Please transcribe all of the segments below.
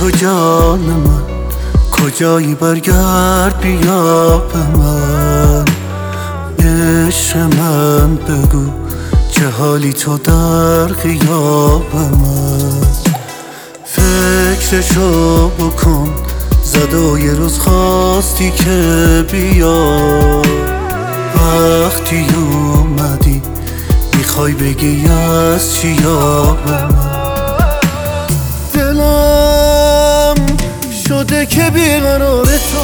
تو جان من، کجایی برگرد بیا به من. عشق من بگو چه حالی تو در غیاب من. فکرشو بکن زدا یه روز خواستی که بیا. وقتی اومدی میخوای بگی از چی یا به من. دلم شده که بیقرار تو،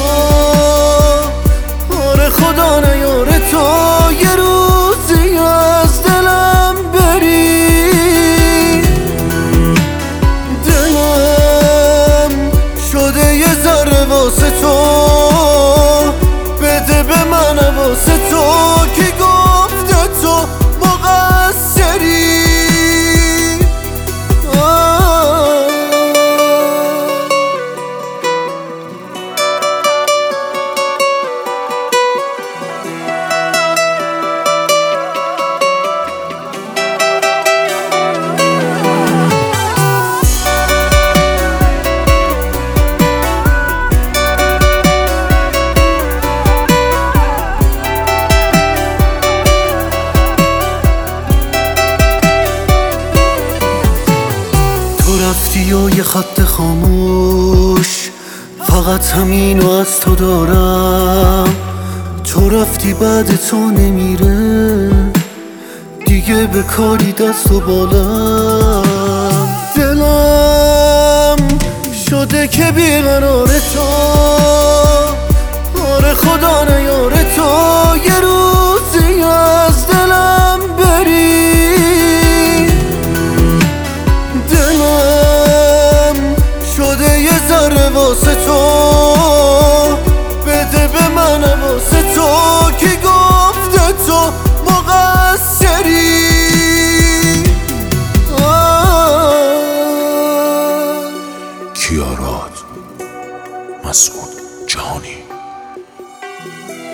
آره خدا نیاره تو یه روزی از دلم بری. دلم شده یه ذره واسه تو، بده به من واسه تو که گفته تو مقصری. تو رفتی و یه خط خاموش، فقط همینو از تو دارم. تو رفتی بعد تو نمیره دیگه به کاری دست و بالم. دلم شده که بیقرار تو، آره خدا نیاره تو یه روزی از دلم بری. شده یه ذره واسه تو، بده به من واسه تو که گفته تو مقصری. کیارات، مسعود جهانی.